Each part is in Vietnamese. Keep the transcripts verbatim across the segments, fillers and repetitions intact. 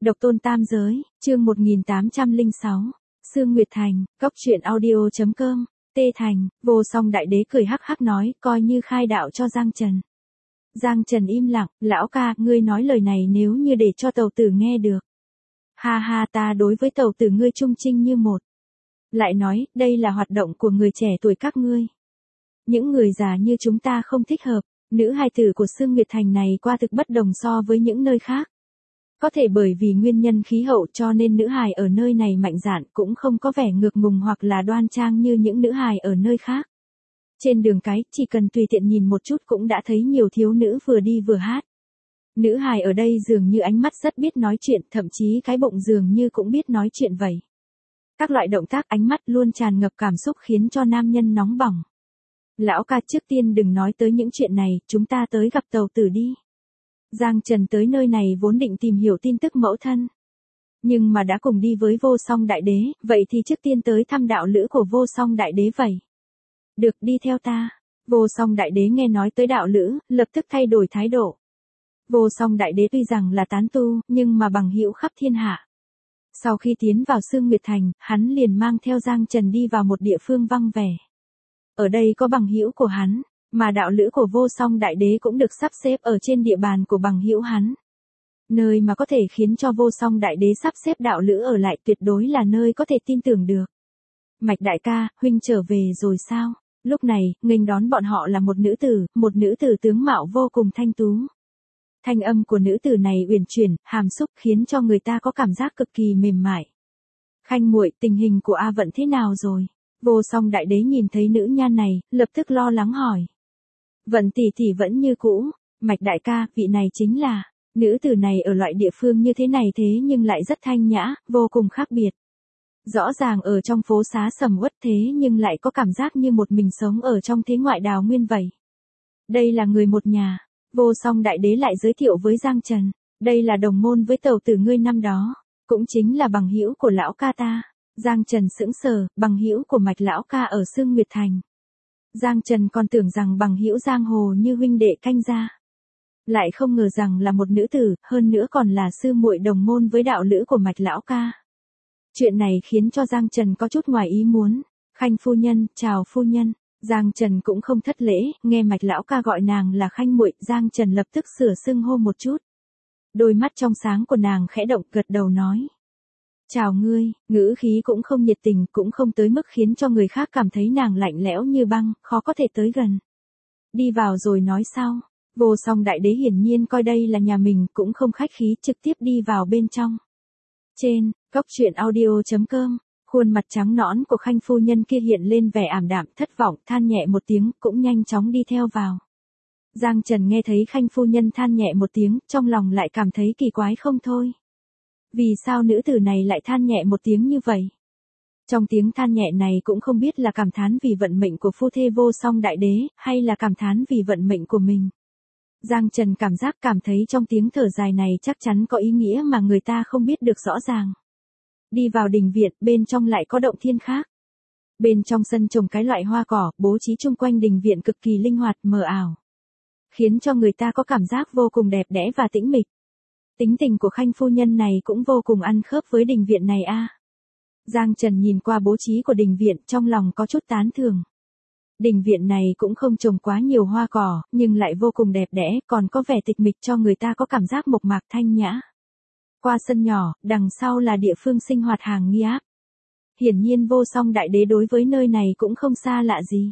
Độc tôn tam giới, chương một nghìn tám trăm lẻ sáu. Sương Nguyệt Thành, góc truyện audio chấm com, Tê Thành, Vô Song Đại Đế cười hắc hắc nói, coi như khai đạo cho Giang Trần. Giang Trần im lặng, lão ca, ngươi nói lời này nếu như để cho tàu tử nghe được. Ha ha, ta đối với tàu tử ngươi trung trinh như một. Lại nói, đây là hoạt động của người trẻ tuổi các ngươi. Những người già như chúng ta không thích hợp, nữ hài tử của Sương Nguyệt Thành này qua thực bất đồng so với những nơi khác. Có thể bởi vì nguyên nhân khí hậu cho nên nữ hài ở nơi này mạnh dạn cũng không có vẻ ngược ngùng hoặc là đoan trang như những nữ hài ở nơi khác. Trên đường cái, chỉ cần tùy tiện nhìn một chút cũng đã thấy nhiều thiếu nữ vừa đi vừa hát. Nữ hài ở đây dường như ánh mắt rất biết nói chuyện, thậm chí cái bụng dường như cũng biết nói chuyện vậy. Các loại động tác ánh mắt luôn tràn ngập cảm xúc khiến cho nam nhân nóng bỏng. Lão ca, trước tiên đừng nói tới những chuyện này, chúng ta tới gặp tàu tử đi. Giang Trần tới nơi này vốn định tìm hiểu tin tức mẫu thân. Nhưng mà đã cùng đi với Vô Song Đại Đế, vậy thì trước tiên tới thăm đạo lữ của Vô Song Đại Đế vậy. Được, đi theo ta. Vô Song Đại Đế nghe nói tới đạo lữ, lập tức thay đổi thái độ. Vô Song Đại Đế tuy rằng là tán tu, nhưng mà bằng hữu khắp thiên hạ. Sau khi tiến vào Sương Nguyệt Thành, hắn liền mang theo Giang Trần đi vào một địa phương vắng vẻ. Ở đây có bằng hữu của hắn. Mà đạo lữ của Vô Song Đại Đế cũng được sắp xếp ở trên địa bàn của bằng hữu hắn. Nơi mà có thể khiến cho Vô Song Đại Đế sắp xếp đạo lữ ở lại tuyệt đối là nơi có thể tin tưởng được. Mạch đại ca, huynh trở về rồi sao? Lúc này, nghênh đón bọn họ là một nữ tử, một nữ tử tướng mạo vô cùng thanh tú. Thanh âm của nữ tử này uyển chuyển, hàm xúc khiến cho người ta có cảm giác cực kỳ mềm mại. Khanh muội, tình hình của A Vận thế nào rồi? Vô Song Đại Đế nhìn thấy nữ nhan này, lập tức lo lắng hỏi. Vận tỷ tỷ vẫn như cũ, Mạch đại ca, vị này chính là, nữ tử này ở loại địa phương như thế này thế nhưng lại rất thanh nhã, vô cùng khác biệt. Rõ ràng ở trong phố xá sầm uất thế nhưng lại có cảm giác như một mình sống ở trong thế ngoại đào nguyên vậy. Đây là người một nhà, Vô Song Đại Đế lại giới thiệu với Giang Trần, đây là đồng môn với tàu tử ngươi năm đó, cũng chính là bằng hữu của lão ca ta. Giang Trần sững sờ, bằng hữu của Mạch lão ca ở Sương Nguyệt Thành. Giang Trần còn tưởng rằng bằng hữu giang hồ như huynh đệ canh gia. Lại không ngờ rằng là một nữ tử, hơn nữa còn là sư muội đồng môn với đạo lữ của Mạch lão ca. Chuyện này khiến cho Giang Trần có chút ngoài ý muốn. Khanh phu nhân, chào phu nhân. Giang Trần cũng không thất lễ, nghe Mạch lão ca gọi nàng là Khanh muội, Giang Trần lập tức sửa xưng hô một chút. Đôi mắt trong sáng của nàng khẽ động, gật đầu nói. Chào ngươi, ngữ khí cũng không nhiệt tình, cũng không tới mức khiến cho người khác cảm thấy nàng lạnh lẽo như băng, khó có thể tới gần. Đi vào rồi nói sau. Vô Song Đại Đế hiển nhiên coi đây là nhà mình, cũng không khách khí, trực tiếp đi vào bên trong. Trên, góc truyện audio chấm com, khuôn mặt trắng nõn của Khanh phu nhân kia hiện lên vẻ ảm đạm, thất vọng, than nhẹ một tiếng, cũng nhanh chóng đi theo vào. Giang Trần nghe thấy Khanh phu nhân than nhẹ một tiếng, trong lòng lại cảm thấy kỳ quái không thôi. Vì sao nữ tử này lại than nhẹ một tiếng như vậy? Trong tiếng than nhẹ này cũng không biết là cảm thán vì vận mệnh của phu thê Vô Song Đại Đế, hay là cảm thán vì vận mệnh của mình. Giang Trần cảm giác cảm thấy trong tiếng thở dài này chắc chắn có ý nghĩa mà người ta không biết được rõ ràng. Đi vào đình viện, bên trong lại có động thiên khác. Bên trong sân trồng cái loại hoa cỏ, bố trí chung quanh đình viện cực kỳ linh hoạt, mờ ảo. Khiến cho người ta có cảm giác vô cùng đẹp đẽ và tĩnh mịch. Tính tình của Khanh phu nhân này cũng vô cùng ăn khớp với đình viện này a. Giang Trần nhìn qua bố trí của đình viện, trong lòng có chút tán thưởng. Đình viện này cũng không trồng quá nhiều hoa cỏ, nhưng lại vô cùng đẹp đẽ, còn có vẻ tịch mịch cho người ta có cảm giác mộc mạc thanh nhã. Qua sân nhỏ, đằng sau là địa phương sinh hoạt hàng nghi áp. Hiển nhiên Vô Song Đại Đế đối với nơi này cũng không xa lạ gì.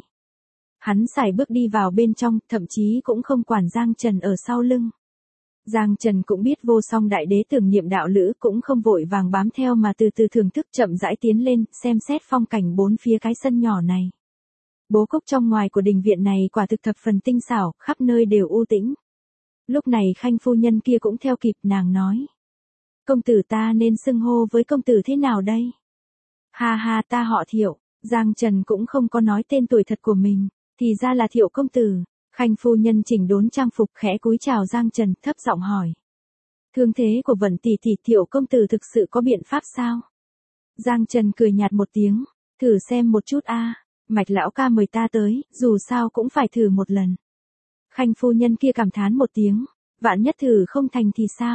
Hắn sải bước đi vào bên trong, thậm chí cũng không quản Giang Trần ở sau lưng. Giang Trần cũng biết Vô Song Đại Đế tưởng niệm đạo lữ, cũng không vội vàng bám theo mà từ từ thưởng thức, chậm rãi tiến lên, xem xét phong cảnh bốn phía cái sân nhỏ này. Bố cục trong ngoài của đình viện này quả thực thập phần tinh xảo, khắp nơi đều u tĩnh. Lúc này Khanh phu nhân kia cũng theo kịp, nàng nói. Công tử ta nên xưng hô với công tử thế nào đây? Ha ha, ta họ Thiệu. Giang Trần cũng không có nói tên tuổi thật của mình, thì ra là Thiệu công tử. Khanh phu nhân chỉnh đốn trang phục, khẽ cúi chào Giang Trần, thấp giọng hỏi. Thương thế của Vận tỷ tỷ, Thiệu công tử thực sự có biện pháp sao? Giang Trần cười nhạt một tiếng, thử xem một chút a, Mạch lão ca mời ta tới, dù sao cũng phải thử một lần. Khanh phu nhân kia cảm thán một tiếng, vạn nhất thử không thành thì sao?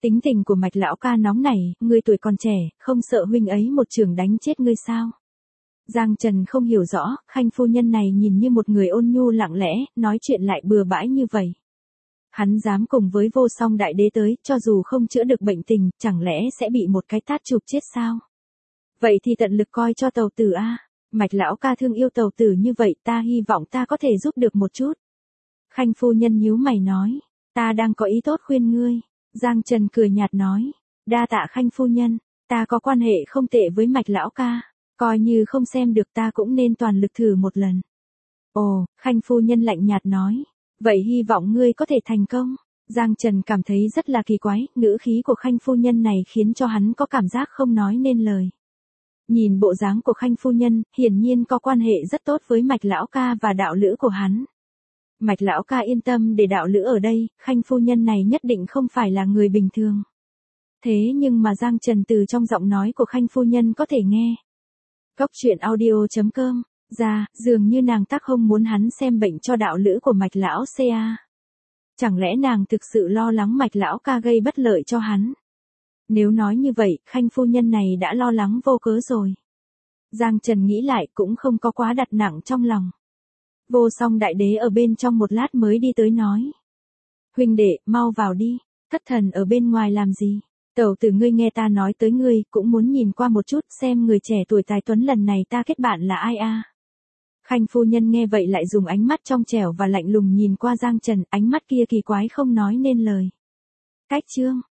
Tính tình của Mạch lão ca nóng nảy, ngươi tuổi còn trẻ, không sợ huynh ấy một chưởng đánh chết ngươi sao? Giang Trần không hiểu rõ, Khanh phu nhân này nhìn như một người ôn nhu lặng lẽ, nói chuyện lại bừa bãi như vậy. Hắn dám cùng với Vô Song Đại Đế tới, cho dù không chữa được bệnh tình, chẳng lẽ sẽ bị một cái tát chụp chết sao? Vậy thì tận lực coi cho tàu tử a. Mạch lão ca thương yêu tàu tử như vậy, ta hy vọng ta có thể giúp được một chút. Khanh phu nhân nhíu mày nói, ta đang có ý tốt khuyên ngươi. Giang Trần cười nhạt nói, đa tạ Khanh phu nhân, ta có quan hệ không tệ với Mạch lão ca, coi như không xem được ta cũng nên toàn lực thử một lần. Ồ, Khanh phu nhân lạnh nhạt nói, vậy hy vọng ngươi có thể thành công. Giang Trần cảm thấy rất là kỳ quái, ngữ khí của Khanh phu nhân này khiến cho hắn có cảm giác không nói nên lời. Nhìn bộ dáng của Khanh phu nhân, hiển nhiên có quan hệ rất tốt với Mạch lão ca và đạo lữ của hắn. Mạch lão ca yên tâm để đạo lữ ở đây, Khanh phu nhân này nhất định không phải là người bình thường. Thế nhưng mà Giang Trần từ trong giọng nói của Khanh phu nhân có thể nghe. Cốc truyện audio chấm com, ra, dường như nàng tác không muốn hắn xem bệnh cho đạo lữ của Mạch lão ca. Chẳng lẽ nàng thực sự lo lắng Mạch lão ca gây bất lợi cho hắn? Nếu nói như vậy, Khanh phu nhân này đã lo lắng vô cớ rồi. Giang Trần nghĩ lại cũng không có quá đặt nặng trong lòng. Vô Song Đại Đế ở bên trong một lát mới đi tới nói. Huynh đệ, mau vào đi, thất thần ở bên ngoài làm gì? Tẩu tử ngươi nghe ta nói tới ngươi, cũng muốn nhìn qua một chút xem người trẻ tuổi tài tuấn lần này ta kết bạn là ai a. Khanh phu nhân nghe vậy lại dùng ánh mắt trong trẻo và lạnh lùng nhìn qua Giang Trần, ánh mắt kia kỳ quái không nói nên lời. Cách chương